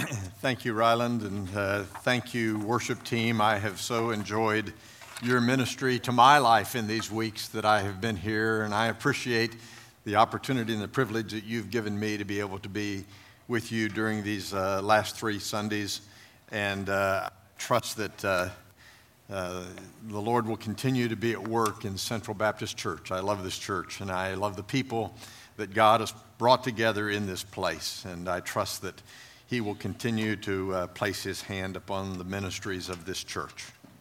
Thank you, Ryland, and thank you, worship team. I have so enjoyed your ministry to my life in these weeks that I have been here, and I appreciate the opportunity and the privilege that you've given me to be able to be with you during these last 3 Sundays, and trust that the Lord will continue to be at work in Central Baptist Church. I love this church, and I love the people that God has brought together in this place, and I trust that He will continue to place His hand upon the ministries of this church.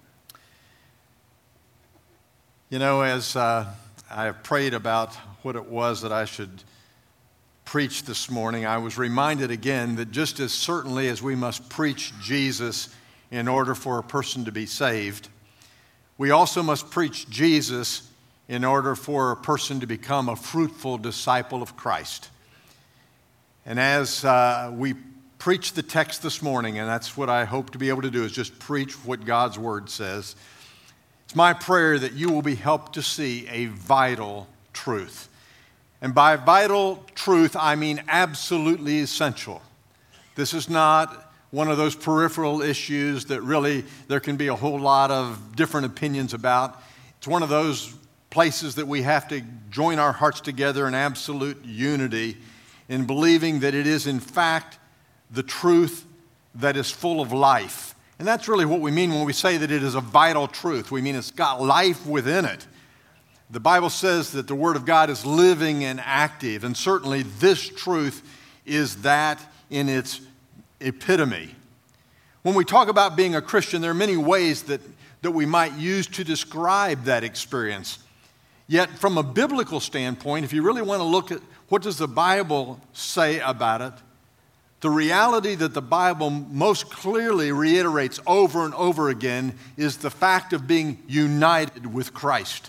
You know, as I have prayed about what it was that I should preach this morning, I was reminded again that just as certainly as we must preach Jesus in order for a person to be saved, we also must preach Jesus in order for a person to become a fruitful disciple of Christ. And as we preach the text this morning, and that's what I hope to be able to do, is just preach what God's Word says, it's my prayer that you will be helped to see a vital truth. And by vital truth, I mean absolutely essential. This is not one of those peripheral issues that really there can be a whole lot of different opinions about. It's one of those places that we have to join our hearts together in absolute unity in believing that it is in fact the truth that is full of life. And that's really what we mean when we say that it is a vital truth. We mean it's got life within it. The Bible says that the Word of God is living and active, and certainly this truth is that in its epitome. When we talk about being a Christian, there are many ways that we might use to describe that experience. Yet from a biblical standpoint, if you really want to look at what does the Bible say about it, the reality that the Bible most clearly reiterates over and over again is the fact of being united with Christ.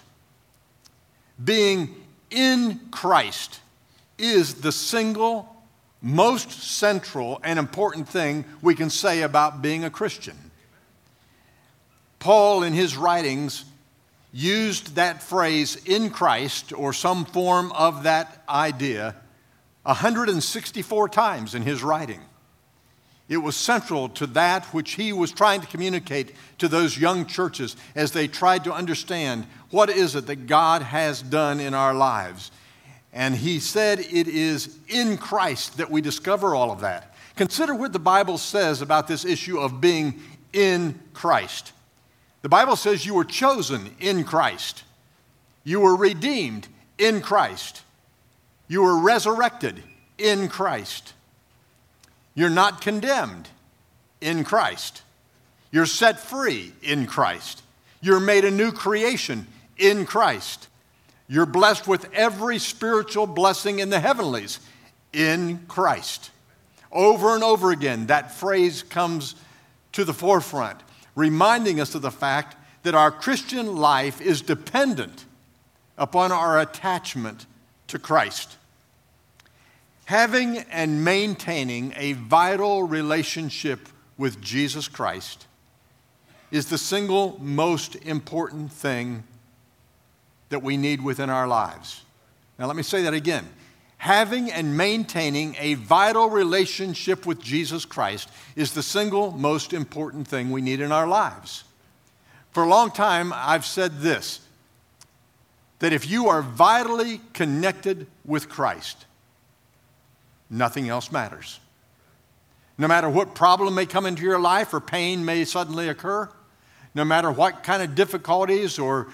Being in Christ is the single most central and important thing we can say about being a Christian. Paul, in his writings, used that phrase, in Christ, or some form of that idea, 164 times in his writing. It was central to that which he was trying to communicate to those young churches as they tried to understand what is it that God has done in our lives. And he said it is in Christ that we discover all of that. Consider what the Bible says about this issue of being in Christ. The Bible says you were chosen in Christ. You were redeemed in Christ. You were resurrected in Christ. You're not condemned in Christ. You're set free in Christ. You're made a new creation in Christ. You're blessed with every spiritual blessing in the heavenlies in Christ. Over and over again, that phrase comes to the forefront, reminding us of the fact that our Christian life is dependent upon our attachment to Christ. Having and maintaining a vital relationship with Jesus Christ is the single most important thing that we need within our lives. Now let me say that again. Having and maintaining a vital relationship with Jesus Christ is the single most important thing we need in our lives. For a long time, I've said this, that if you are vitally connected with Christ, nothing else matters. No matter what problem may come into your life or pain may suddenly occur, no matter what kind of difficulties or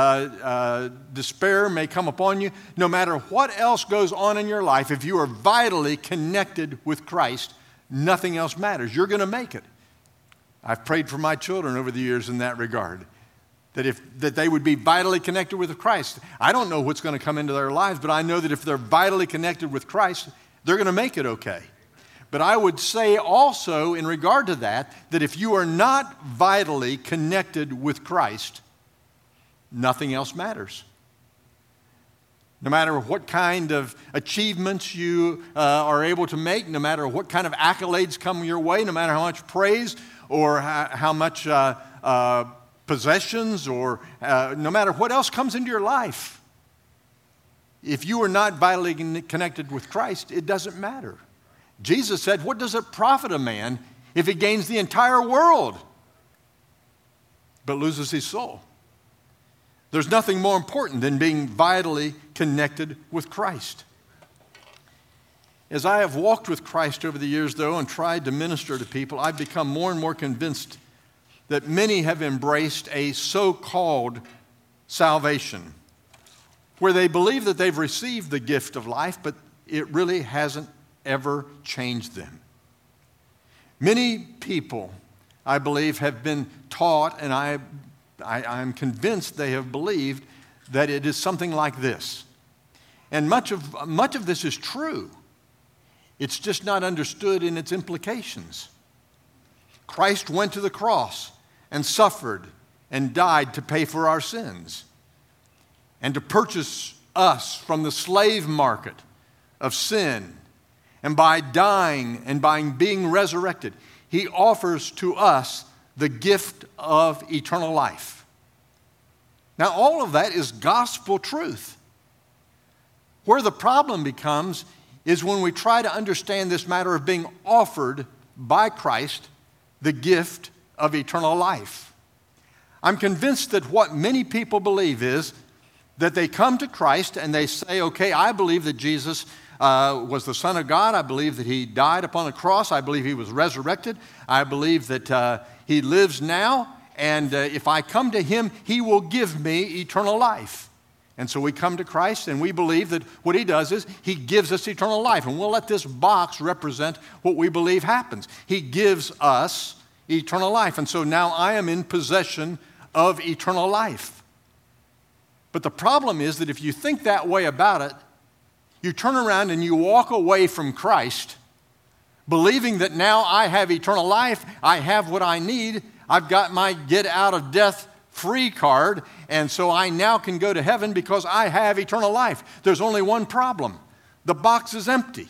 despair may come upon you, no matter what else goes on in your life, if you are vitally connected with Christ, nothing else matters. You're going to make it. I've prayed for my children over the years in that regard, that they would be vitally connected with Christ. I don't know what's going to come into their lives, but I know that if they're vitally connected with Christ, they're going to make it okay. But I would say also in regard to that if you are not vitally connected with Christ, nothing else matters. No matter what kind of achievements you are able to make, no matter what kind of accolades come your way, no matter how much praise or how much possessions or no matter what else comes into your life, if you are not vitally connected with Christ, it doesn't matter. Jesus said, what does it profit a man if he gains the entire world but loses his soul? There's nothing more important than being vitally connected with Christ. As I have walked with Christ over the years, though, and tried to minister to people, I've become more and more convinced that many have embraced a so-called salvation, where they believe that they've received the gift of life, but it really hasn't ever changed them. Many people, I believe, have been taught, and I'm convinced they have believed that it is something like this. And much of this is true. It's just not understood in its implications. Christ went to the cross and suffered and died to pay for our sins and to purchase us from the slave market of sin. And by dying and by being resurrected, he offers to us the gift of eternal life. Now, all of that is gospel truth. Where the problem becomes is when we try to understand this matter of being offered by Christ the gift of eternal life. I'm convinced that what many people believe is that they come to Christ and they say, okay, I believe that Jesus was the Son of God. I believe that he died upon a cross. I believe he was resurrected. I believe that he lives now. And if I come to him, he will give me eternal life. And so we come to Christ and we believe that what he does is he gives us eternal life. And we'll let this box represent what we believe happens. He gives us eternal life. And so now I am in possession of eternal life. But the problem is that if you think that way about it, you turn around and you walk away from Christ, believing that now I have eternal life, I have what I need, I've got my get out of death free card, and so I now can go to heaven because I have eternal life. There's only one problem. The box is empty.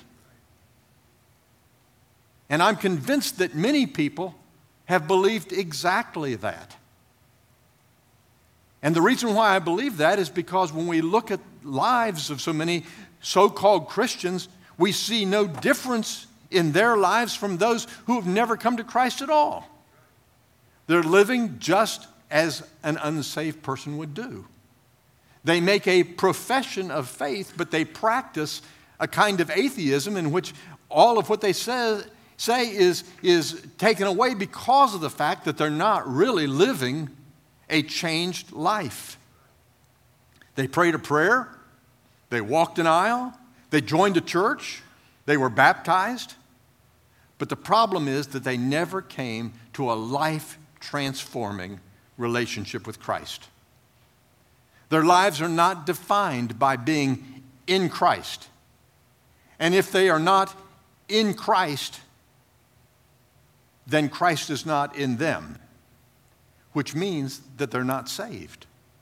And I'm convinced that many people have believed exactly that. And the reason why I believe that is because when we look at lives of so many so-called Christians, we see no difference in their lives from those who have never come to Christ at all. They're living just as an unsaved person would do. They make a profession of faith, but they practice a kind of atheism in which all of what they say is taken away because of the fact that they're not really living a changed life. They prayed a prayer, they walked an aisle, they joined a church, they were baptized, but the problem is that they never came to a life-transforming relationship with Christ. Their lives are not defined by being in Christ. And if they are not in Christ, then Christ is not in them, which means that they're not saved.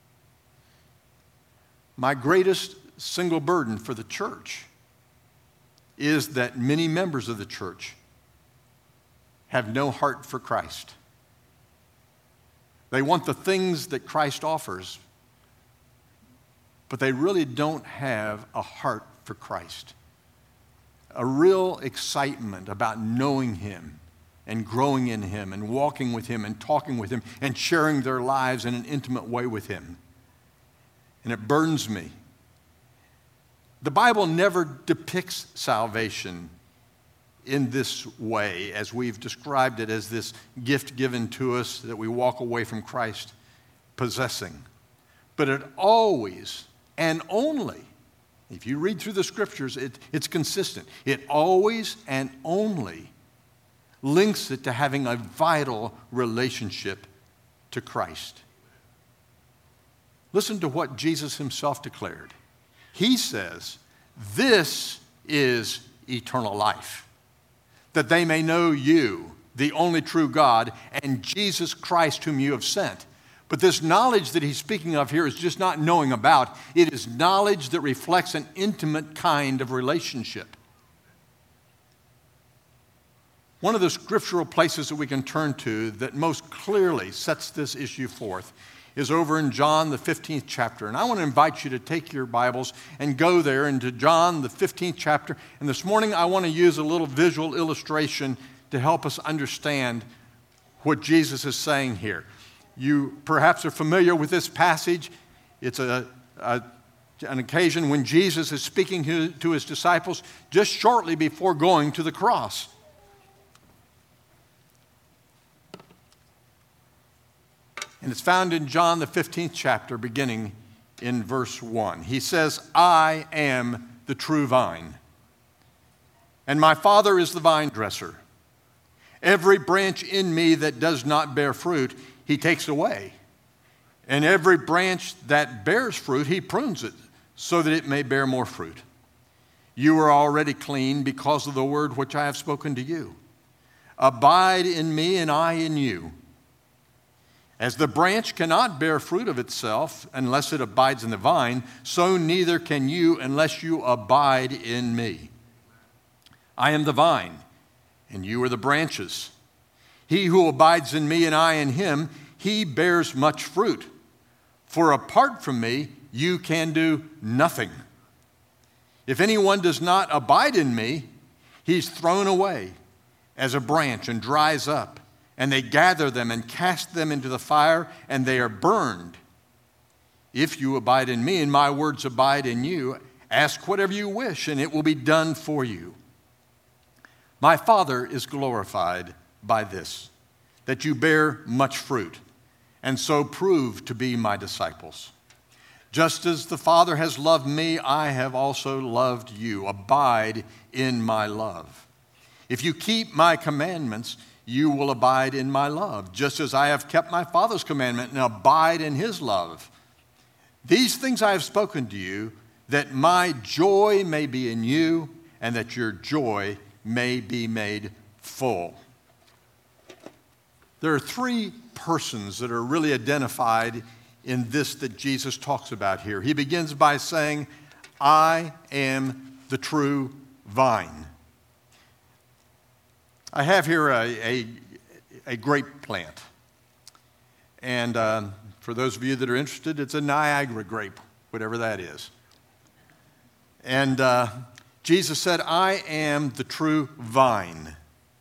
My greatest single burden for the church is that many members of the church have no heart for Christ. They want the things that Christ offers, but they really don't have a heart for Christ. A real excitement about knowing him and growing in him and walking with him and talking with him and sharing their lives in an intimate way with him. And it burdens me. The Bible never depicts salvation in this way, as we've described it as this gift given to us that we walk away from Christ possessing. But it always and only, if you read through the scriptures, it's consistent. It always and only links it to having a vital relationship to Christ. Listen to what Jesus himself declared. He says, "This is eternal life, that they may know you, the only true God, and Jesus Christ whom you have sent." But this knowledge that he's speaking of here is just not knowing about. It is knowledge that reflects an intimate kind of relationship. One of the scriptural places that we can turn to that most clearly sets this issue forth is over in John, the 15th chapter. And I want to invite you to take your Bibles and go there into John, the 15th chapter. And this morning I want to use a little visual illustration to help us understand what Jesus is saying here. You perhaps are familiar with this passage. It's an occasion when Jesus is speaking to his disciples just shortly before going to the cross. And it's found in John, the 15th chapter, beginning in verse 1. He says, I am the true vine, and my Father is the vine dresser. Every branch in me that does not bear fruit, he takes away. And every branch that bears fruit, he prunes it, so that it may bear more fruit. You are already clean because of the word which I have spoken to you. Abide in me, and I in you. As the branch cannot bear fruit of itself unless it abides in the vine, so neither can you unless you abide in me. I am the vine, and you are the branches. He who abides in me and I in him, he bears much fruit. For apart from me, you can do nothing. If anyone does not abide in me, he's thrown away as a branch and dries up. And they gather them and cast them into the fire, and they are burned. If you abide in me and my words abide in you, ask whatever you wish, and it will be done for you. My Father is glorified by this, that you bear much fruit, and so prove to be my disciples. Just as the Father has loved me, I have also loved you. Abide in my love. If you keep my commandments, you will abide in my love, just as I have kept my Father's commandment and abide in his love. These things I have spoken to you, that my joy may be in you, and that your joy may be made full. There are three persons that are really identified in this that Jesus talks about here. He begins by saying, I am the true vine. I have here a grape plant. And for those of you that are interested, it's a Niagara grape, whatever that is. And Jesus said, I am the true vine.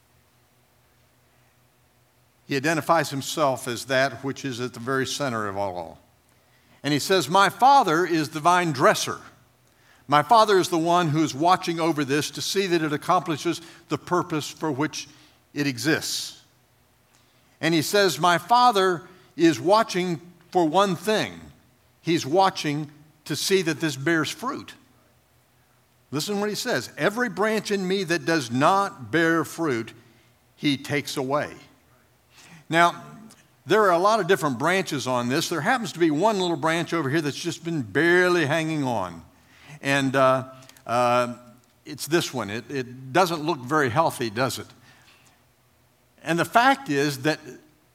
He identifies himself as that which is at the very center of all. And he says, my Father is the vine dresser. My Father is the one who is watching over this to see that it accomplishes the purpose for which it exists. And he says, my Father is watching for one thing. He's watching to see that this bears fruit. Listen to what he says. Every branch in me that does not bear fruit, he takes away. Now, there are a lot of different branches on this. There happens to be one little branch over here that's just been barely hanging on. And it's this one. It doesn't look very healthy, does it? And the fact is that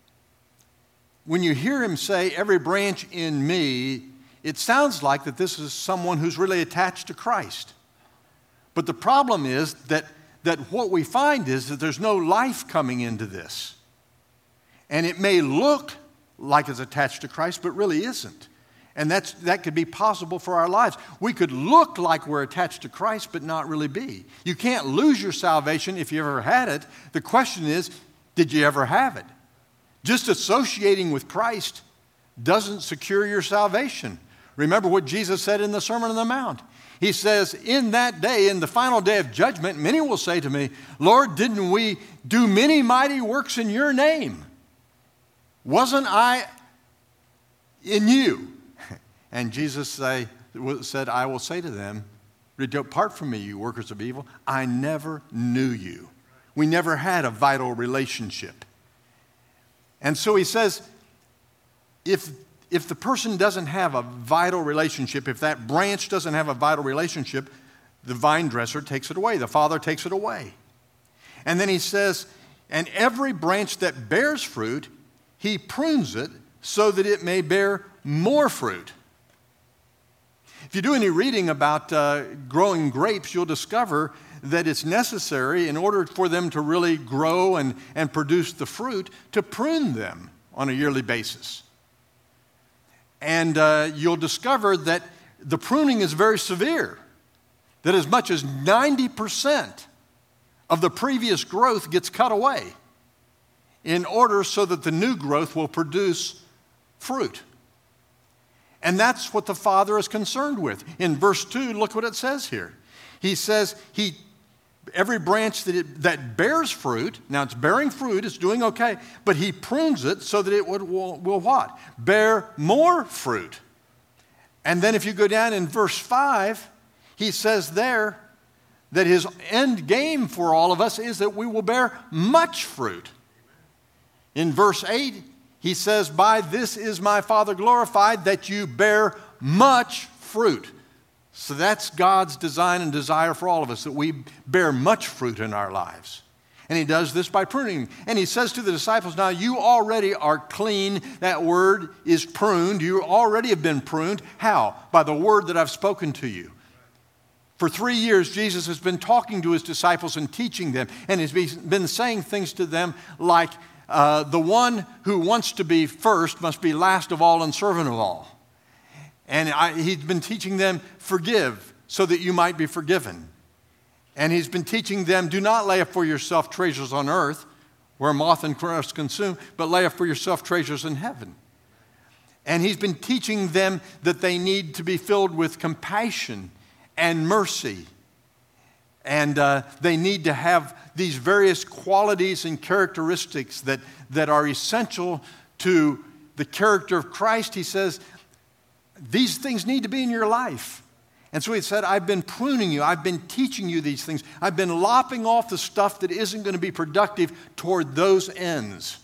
when you hear him say, every branch in me, it sounds like that this is someone who's really attached to Christ. But the problem is that what we find is that there's no life coming into this. And it may look like it's attached to Christ, but really isn't. And that could be possible for our lives. We could look like we're attached to Christ, but not really be. You can't lose your salvation if you ever had it. The question is, did you ever have it? Just associating with Christ doesn't secure your salvation. Remember what Jesus said in the Sermon on the Mount. He says, in that day, in the final day of judgment, many will say to me, Lord, didn't we do many mighty works in your name? Wasn't I in you? And Jesus said, I will say to them, depart from me, you workers of evil. I never knew you. We never had a vital relationship. And so he says, if the person doesn't have a vital relationship, if that branch doesn't have a vital relationship, the vine dresser takes it away. The Father takes it away. And then he says, and every branch that bears fruit, he prunes it so that it may bear more fruit. If you do any reading about growing grapes, you'll discover that it's necessary in order for them to really grow and produce the fruit to prune them on a yearly basis. And you'll discover that the pruning is very severe, that as much as 90% of the previous growth gets cut away in order so that the new growth will produce fruit. And that's what the Father is concerned with. In verse 2, look what it says here. He says, every branch that bears fruit, now it's bearing fruit, it's doing okay, but He prunes it so that it will what? Bear more fruit. And then if you go down in verse 5, He says there that His end game for all of us is that we will bear much fruit. In verse 8, He says, by this is my Father glorified, that you bear much fruit. So that's God's design and desire for all of us, that we bear much fruit in our lives. And He does this by pruning. And He says to the disciples, now you already are clean. That word is pruned. You already have been pruned. How? By the word that I've spoken to you. For 3 years, Jesus has been talking to His disciples and teaching them. And He's been saying things to them like, the one who wants to be first must be last of all and servant of all. And He's been teaching them, forgive so that you might be forgiven. And He's been teaching them, do not lay up for yourself treasures on earth where moth and rust consume, but lay up for yourself treasures in heaven. And He's been teaching them that they need to be filled with compassion and mercy. And they need to have these various qualities and characteristics that are essential to the character of Christ. He says, these things need to be in your life. And so He said, I've been pruning you. I've been teaching you these things. I've been lopping off the stuff that isn't going to be productive toward those ends.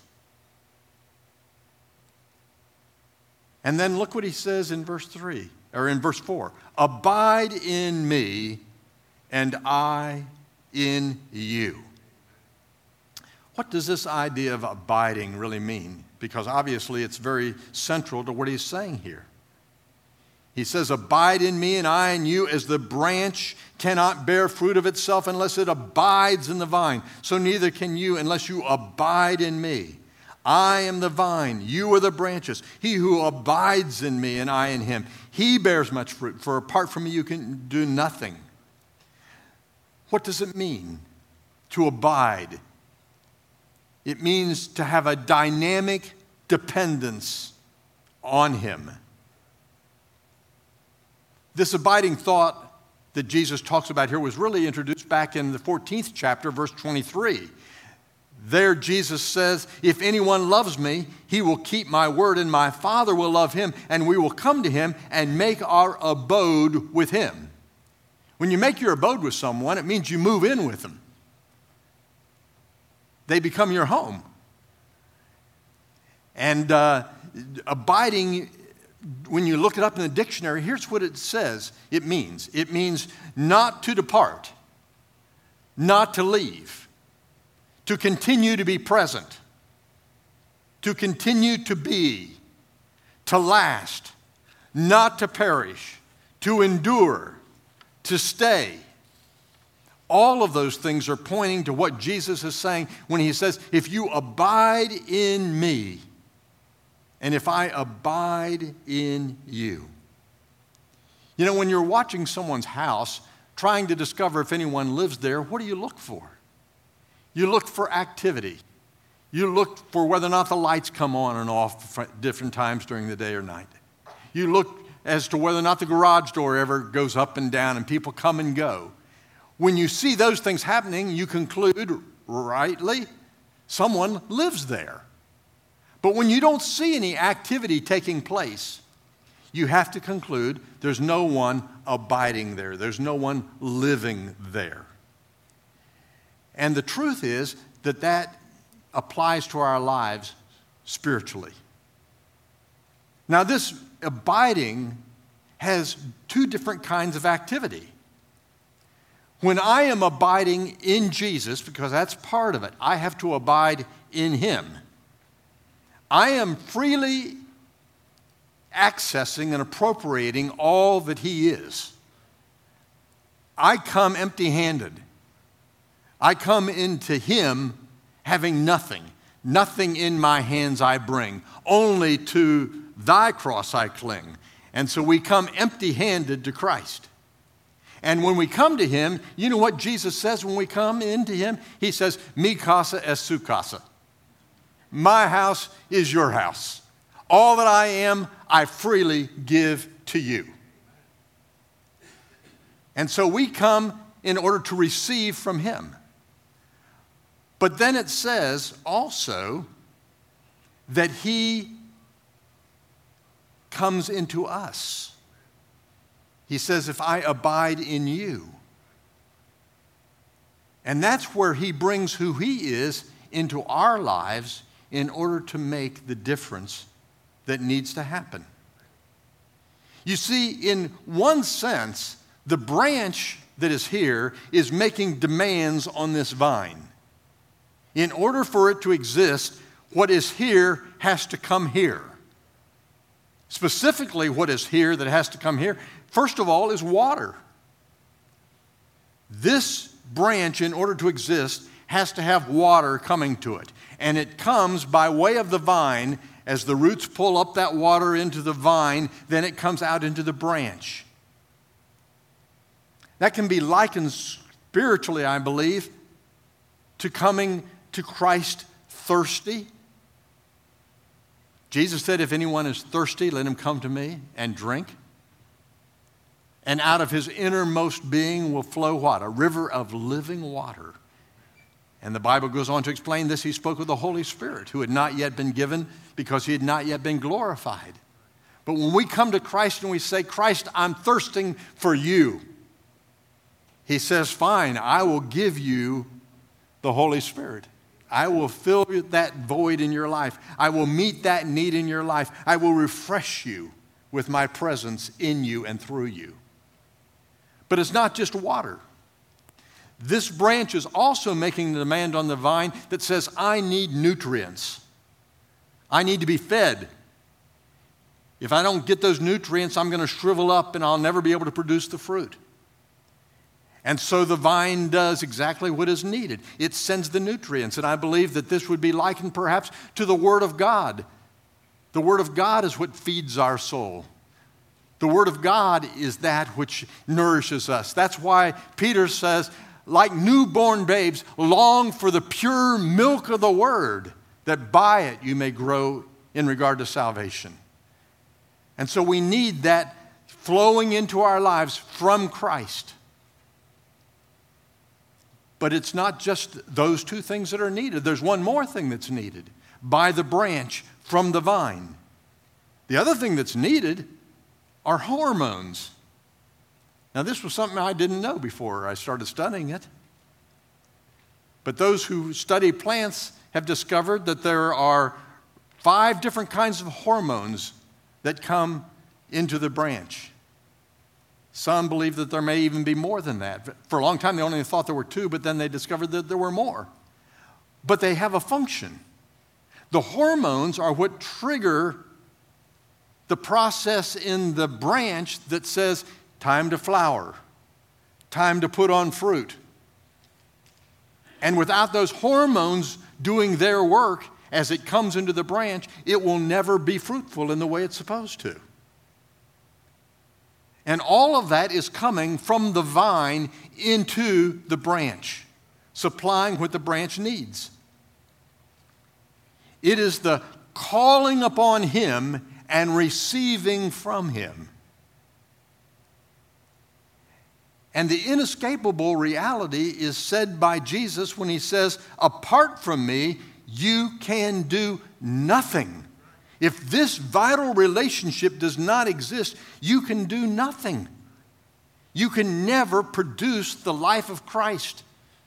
And then look what He says in verse 3, or in verse 4. Abide in me, and I in you. What does this idea of abiding really mean? Because obviously it's very central to what He's saying here. He says, abide in me and I in you, as the branch cannot bear fruit of itself unless it abides in the vine. So neither can you unless you abide in me. I am the vine, you are the branches. He who abides in me and I in him, he bears much fruit, for apart from me you can do nothing. What does it mean to abide? It means to have a dynamic dependence on Him. This abiding thought that Jesus talks about here was really introduced back in the 14th chapter, verse 23. There Jesus says, if anyone loves me, he will keep my word, and my Father will love him, and we will come to him and make our abode with him. When you make your abode with someone, it means you move in with them. They become your home. And abiding, when you look it up in the dictionary, here's what it says it means. It means not to depart, not to leave, to continue to be present, to continue to be, to last, not to perish, to endure, to stay. All of those things are pointing to what Jesus is saying when He says, if you abide in me, and if I abide in you. You know, when you're watching someone's house, trying to discover if anyone lives there, what do you look for? You look for activity. You look for whether or not the lights come on and off at different times during the day or night. You look as to whether or not the garage door ever goes up and down and people come and go. When you see those things happening, you conclude, rightly, someone lives there. But when you don't see any activity taking place, you have to conclude there's no one abiding there. There's no one living there. And the truth is that applies to our lives spiritually. Now, this abiding has two different kinds of activity. When I am abiding in Jesus, because that's part of it, I have to abide in Him. I am freely accessing and appropriating all that He is. I come empty-handed. I come into Him having nothing. Nothing in my hands I bring, only to thy cross I cling. And so we come empty-handed to Christ. And when we come to him, you know what Jesus says when we come into him? He says, Mi casa es su casa. My house is your house. All that I am, I freely give to you. And so we come in order to receive from him. But then it says also that he comes into us. He says, if I abide in you. And that's where he brings who he is into our lives in order to make the difference that needs to happen. You see, in one sense, the branch that is here is making demands on this vine. In order for it to exist, what is here has to come here. Specifically, what is here that has to come here, first of all, is water. This branch, in order to exist, has to have water coming to it. And it comes by way of the vine. As the roots pull up that water into the vine, then it comes out into the branch. That can be likened spiritually, I believe, to coming to Christ thirsty. Jesus said, if anyone is thirsty, let him come to me and drink. And out of his innermost being will flow what? A river of living water. And the Bible goes on to explain this. He spoke of the Holy Spirit, who had not yet been given because he had not yet been glorified. But when we come to Christ and we say, Christ, I'm thirsting for you, he says, fine, I will give you the Holy Spirit. I will fill that void in your life. I will meet that need in your life. I will refresh you with my presence in you and through you. But it's not just water. This branch is also making the demand on the vine that says, I need nutrients. I need to be fed. If I don't get those nutrients, I'm going to shrivel up and I'll never be able to produce the fruit. And so the vine does exactly what is needed. It sends the nutrients. And I believe that this would be likened perhaps to the Word of God. The Word of God is what feeds our soul. The Word of God is that which nourishes us. That's why Peter says, like newborn babes, long for the pure milk of the Word, that by it you may grow in regard to salvation. And so we need that flowing into our lives from Christ. But it's not just those two things that are needed. There's one more thing that's needed by the branch from the vine. The other thing that's needed are hormones. Now, this was something I didn't know before I started studying it. But those who study plants have discovered that there are 5 different kinds of hormones that come into the branch. Some believe that there may even be more than that. For a long time, they only thought there were 2, but then they discovered that there were more. But they have a function. The hormones are what trigger the process in the branch that says, time to flower, time to put on fruit. And without those hormones doing their work as it comes into the branch, it will never be fruitful in the way it's supposed to. And all of that is coming from the vine into the branch, supplying what the branch needs. It is the calling upon him and receiving from him. And the inescapable reality is said by Jesus when he says, apart from me, you can do nothing. If this vital relationship does not exist, you can do nothing. You can never produce the life of Christ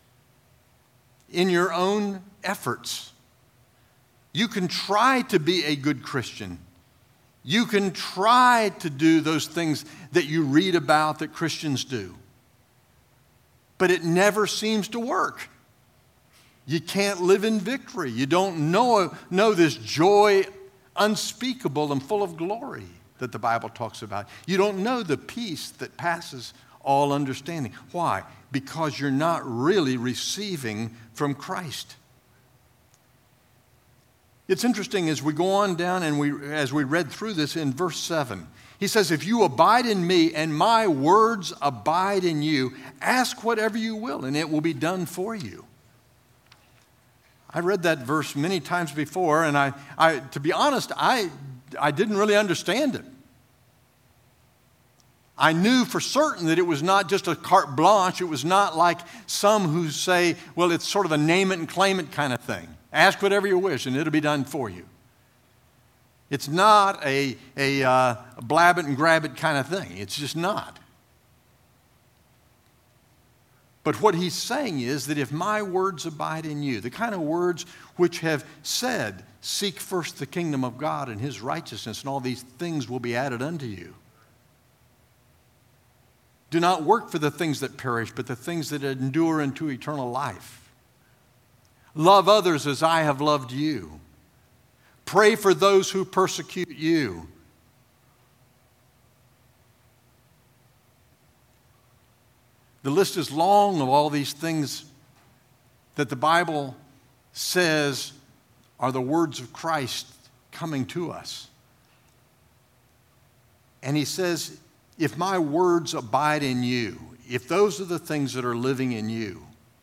in your own efforts. You can try to be a good Christian. You can try to do those things that you read about that Christians do. But it never seems to work. You can't live in victory. You don't know this joy unspeakable and full of glory that the Bible talks about. You don't know the peace that passes all understanding. Why? Because you're not really receiving from Christ. It's interesting as we go on down and as we read through this in verse 7. He says, if you abide in me and my words abide in you, ask whatever you will and it will be done for you. I read that verse many times before, and I to be honest, I didn't really understand it. I knew for certain that it was not just a carte blanche. It was not like some who say, well, it's sort of a name it and claim it kind of thing. Ask whatever you wish and it'll be done for you. It's not a blab it and grab it kind of thing. It's just not. But what he's saying is that if my words abide in you, the kind of words which have said, seek first the kingdom of God and his righteousness, and all these things will be added unto you. Do not work for the things that perish, but the things that endure into eternal life. Love others as I have loved you. Pray for those who persecute you. The list is long of all these things that the Bible says are the words of Christ coming to us. And he says, if my words abide in you, if those are the things that are living in you,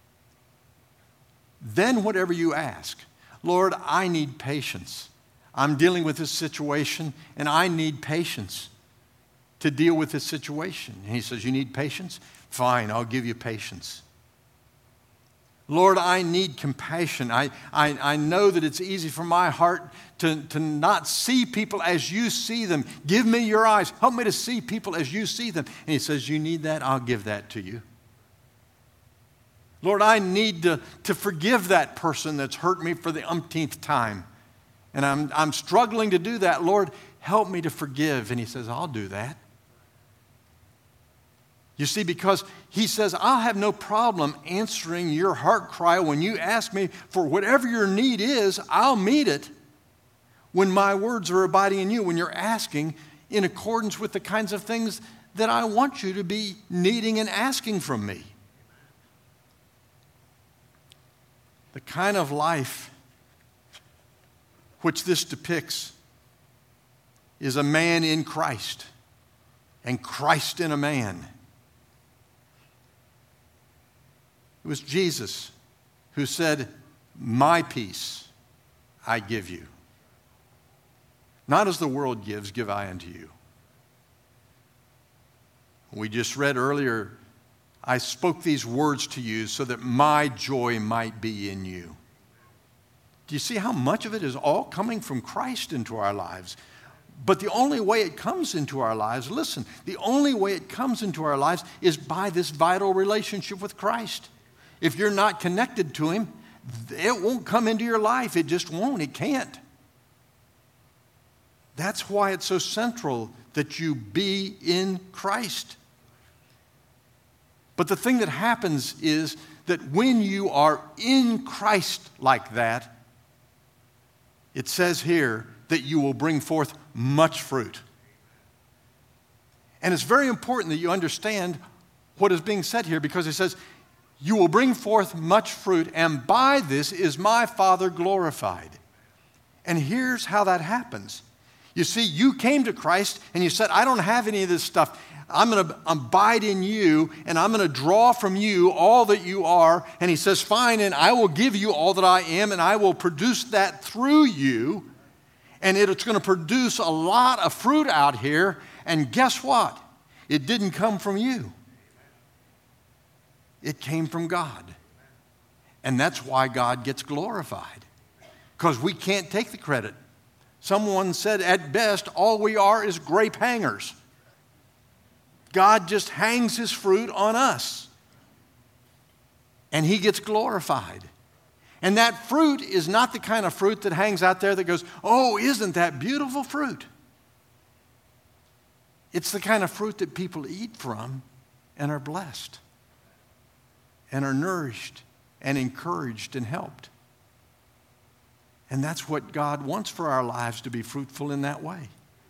then whatever you ask, Lord, I need patience. I'm dealing with this situation and I need patience to deal with this situation. And he says, you need patience? Fine, I'll give you patience. Lord, I need compassion. I know that it's easy for my heart to not see people as you see them. Give me your eyes. Help me to see people as you see them. And he says, you need that? I'll give that to you. Lord, I need to forgive that person that's hurt me for the umpteenth time. And I'm struggling to do that. Lord, help me to forgive. And he says, I'll do that. You see, because he says, I'll have no problem answering your heart cry when you ask me for whatever your need is, I'll meet it when my words are abiding in you, when you're asking in accordance with the kinds of things that I want you to be needing and asking from me. The kind of life which this depicts is a man in Christ and Christ in a man. It was Jesus who said, my peace I give you. Not as the world gives, give I unto you. We just read earlier, I spoke these words to you so that my joy might be in you. Do you see how much of it is all coming from Christ into our lives? But the only way it comes into our lives, listen, the only way it comes into our lives is by this vital relationship with Christ. If you're not connected to him, it won't come into your life. It just won't. It can't. That's why it's so central that you be in Christ. But the thing that happens is that when you are in Christ like that, it says here that you will bring forth much fruit. And it's very important that you understand what is being said here, because it says, you will bring forth much fruit, and by this is my Father glorified. And here's how that happens. You see, you came to Christ and you said, I don't have any of this stuff. I'm going to abide in you, and I'm going to draw from you all that you are. And he says, fine, and I will give you all that I am, and I will produce that through you. And it's going to produce a lot of fruit out here. And guess what? It didn't come from you. It came from God. And that's why God gets glorified, because we can't take the credit. Someone said, at best, all we are is grape hangers. God just hangs his fruit on us, and he gets glorified. And that fruit is not the kind of fruit that hangs out there that goes, oh, isn't that beautiful fruit? It's the kind of fruit that people eat from and are blessed and are nourished and encouraged and helped. And that's what God wants for our lives, to be fruitful in that way.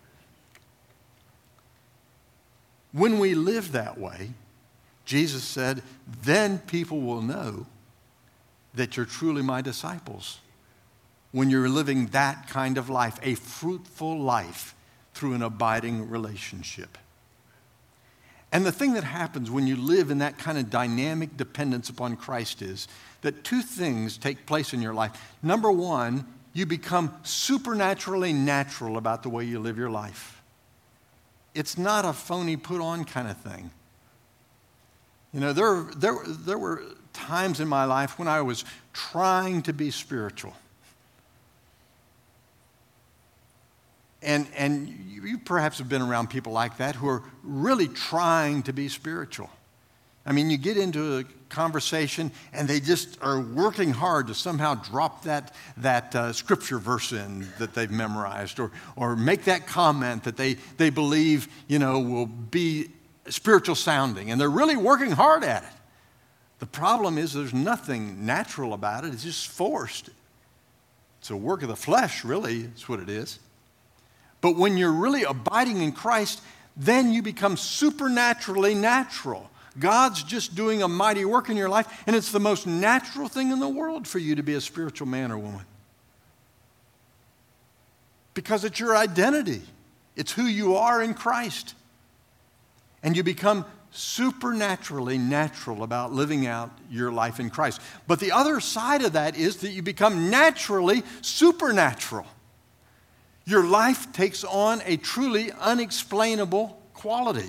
When we live that way, Jesus said, then people will know that you're truly my disciples when you're living that kind of life, a fruitful life through an abiding relationship. And the thing that happens when you live in that kind of dynamic dependence upon Christ is that two things take place in your life. Number one, you become supernaturally natural about the way you live your life. It's not a phony put-on kind of thing. You know, there were times in my life when I was trying to be spiritual. And you perhaps have been around people like that who are really trying to be spiritual. I mean, you get into a conversation and they just are working hard to somehow drop that scripture verse in that they've memorized or make that comment that they believe, will be spiritual sounding. And they're really working hard at it. The problem is there's nothing natural about it. It's just forced. It's a work of the flesh, really, is what it is. But when you're really abiding in Christ, then you become supernaturally natural. God's just doing a mighty work in your life, and it's the most natural thing in the world for you to be a spiritual man or woman. Because it's your identity. It's who you are in Christ. And you become supernaturally natural about living out your life in Christ. But the other side of that is that you become naturally supernatural. Your life takes on a truly unexplainable quality.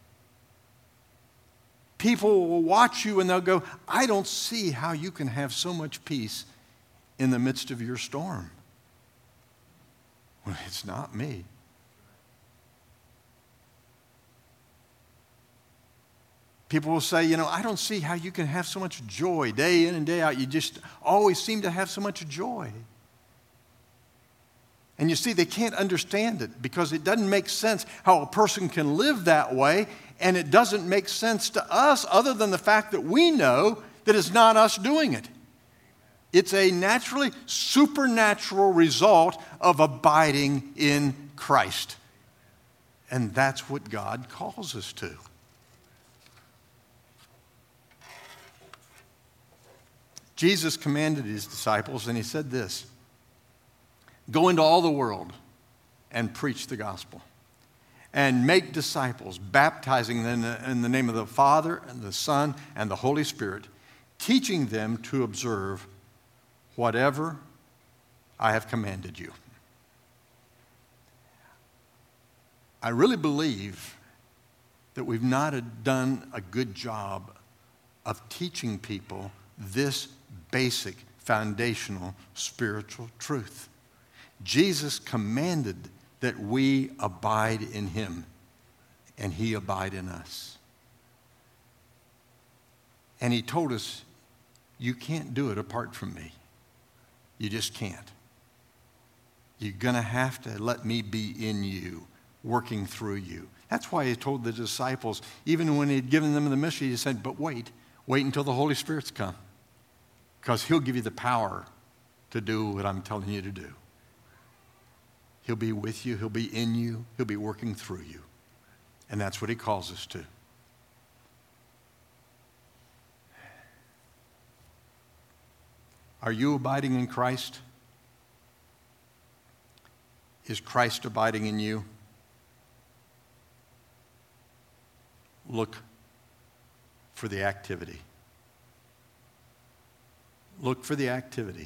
People will watch you and they'll go, I don't see how you can have so much peace in the midst of your storm. Well, it's not me. People will say, I don't see how you can have so much joy day in and day out. You just always seem to have so much joy. And you see, they can't understand it because it doesn't make sense how a person can live that way, and it doesn't make sense to us other than the fact that we know that it's not us doing it. It's a naturally supernatural result of abiding in Christ. And that's what God calls us to. Jesus commanded his disciples, and he said this, go into all the world and preach the gospel and make disciples, baptizing them in the name of the Father and the Son and the Holy Spirit, teaching them to observe whatever I have commanded you. I really believe that we've not done a good job of teaching people this basic, foundational, spiritual truth. Jesus commanded that we abide in him and he abide in us. And he told us, you can't do it apart from me. You just can't. You're going to have to let me be in you, working through you. That's why he told the disciples, even when he'd given them the mission, he said, but wait until the Holy Spirit's come. Because he'll give you the power to do what I'm telling you to do. He'll be with you. He'll be in you. He'll be working through you. And that's what he calls us to. Are you abiding in Christ? Is Christ abiding in you? Look for the activity. Look for the activity.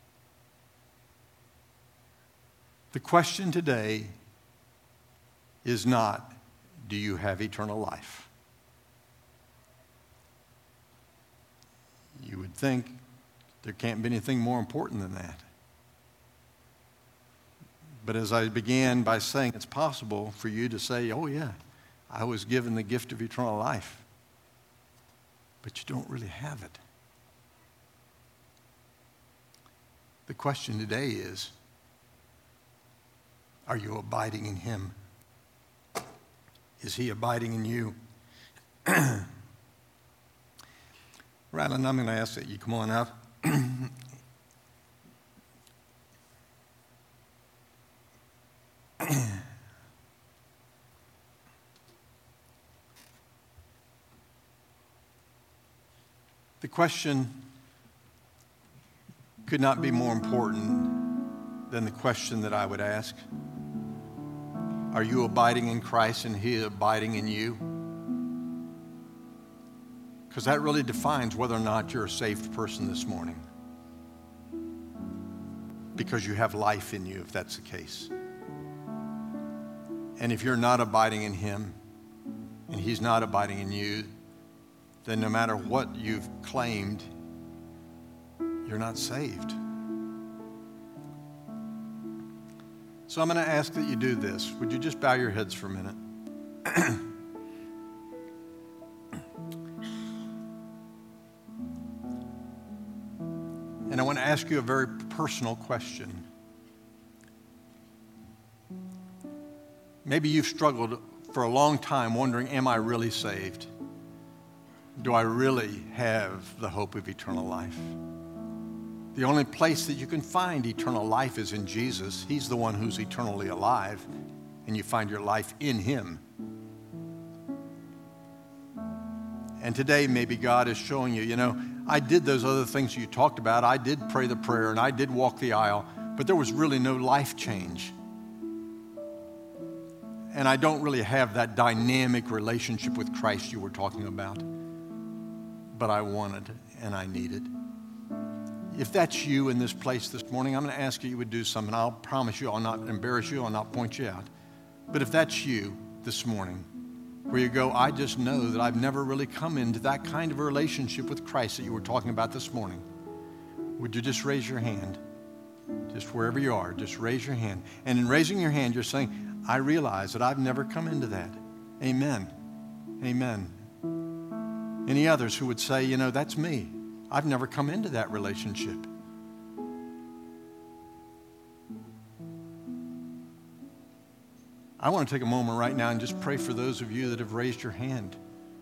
The question today is not, do you have eternal life? You would think there can't be anything more important than that. But as I began by saying, it's possible for you to say, oh yeah, I was given the gift of eternal life. But you don't really have it. The question today is, are you abiding in him? Is he abiding in you? Rylan, I'm going to ask that you come on up. The question could not be more important then the question that I would ask, are you abiding in Christ and He abiding in you? Because that really defines whether or not you're a saved person this morning. Because you have life in you, if that's the case. And if you're not abiding in Him and He's not abiding in you, then no matter what you've claimed, you're not saved. So I'm going to ask that you do this. Would you just bow your heads for a minute? And I want to ask you a very personal question. Maybe you've struggled for a long time wondering, am I really saved? Do I really have the hope of eternal life? The only place that you can find eternal life is in Jesus. He's the one who's eternally alive, and you find your life in Him. And today, maybe God is showing you, I did those other things you talked about. I did pray the prayer, and I did walk the aisle, but there was really no life change. And I don't really have that dynamic relationship with Christ you were talking about. But I wanted and I needed. If that's you in this place this morning, I'm going to ask you would do something. I'll promise you I'll not embarrass you. I'll not point you out. But if that's you this morning, where you go, I just know that I've never really come into that kind of a relationship with Christ that you were talking about this morning, would you just raise your hand? Just wherever you are, just raise your hand. And in raising your hand, you're saying, I realize that I've never come into that. Amen. Amen. Any others who would say, that's me. I've never come into that relationship. I want to take a moment right now and just pray for those of you that have raised your hand.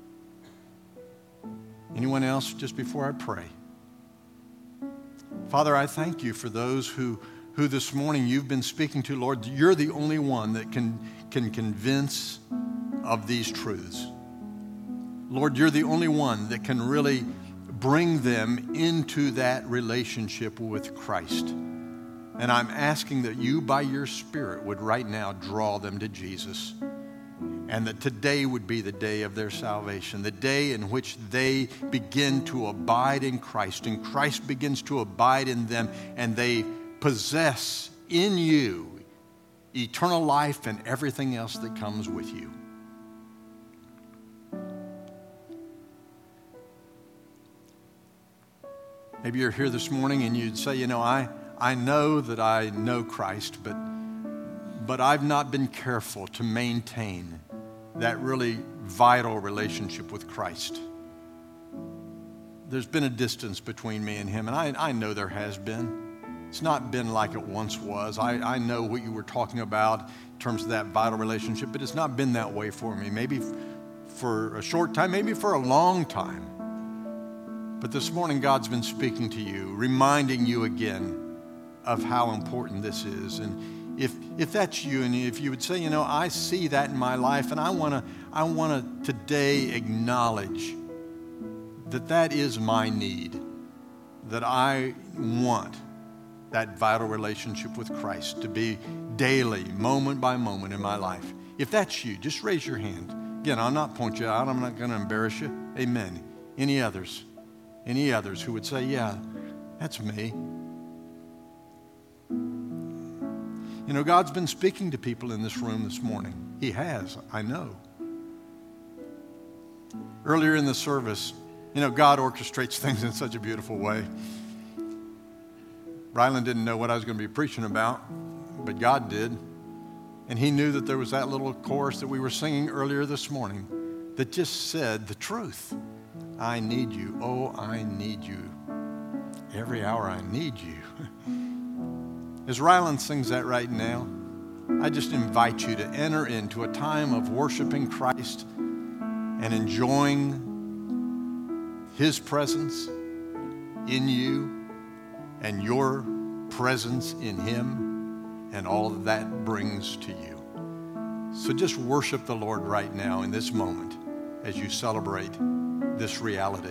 Anyone else just before I pray? Father, I thank you for those who this morning you've been speaking to. Lord, you're the only one that can convince of these truths. Lord, you're the only one that can really bring them into that relationship with Christ. And I'm asking that you, by your Spirit, would right now draw them to Jesus. And that today would be the day of their salvation, the day in which they begin to abide in Christ, and Christ begins to abide in them, and they possess in you eternal life and everything else that comes with you. Maybe you're here this morning and you'd say, I know that I know Christ, but I've not been careful to maintain that really vital relationship with Christ. There's been a distance between me and Him, and I know there has been. It's not been like it once was. I know what you were talking about in terms of that vital relationship, but it's not been that way for me. Maybe for a short time, maybe for a long time. But this morning, God's been speaking to you, reminding you again of how important this is. And if that's you, and if you would say, I see that in my life, and I want to today acknowledge that is my need, that I want that vital relationship with Christ to be daily, moment by moment in my life. If that's you, just raise your hand. Again, I'll not point you out. I'm not going to embarrass you. Amen. Any others? Any others who would say, yeah, that's me. God's been speaking to people in this room this morning. He has, I know. Earlier in the service, God orchestrates things in such a beautiful way. Ryland didn't know what I was going to be preaching about, but God did. And He knew that there was that little chorus that we were singing earlier this morning that just said the truth. I need you. Oh, I need you. Every hour I need you. As Ryland sings that right now, I just invite you to enter into a time of worshiping Christ and enjoying His presence in you and your presence in Him and all that that brings to you. So just worship the Lord right now in this moment as you celebrate this reality.